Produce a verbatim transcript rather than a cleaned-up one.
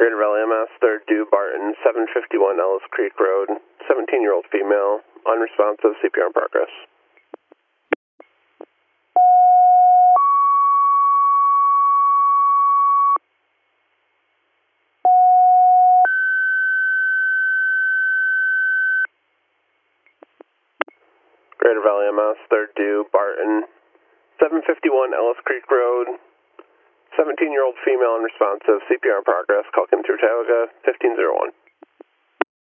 Greater Valley M S, third due Barton, seven fifty-one Ellis Creek Road, seventeen-year-old female, unresponsive, C P R in progress. Greater Valley M S, third due Barton, seven fifty-one Ellis Creek Road, seventeen-year-old female unresponsive, C P R in progress, call Kim through Tioga, fifteen oh one.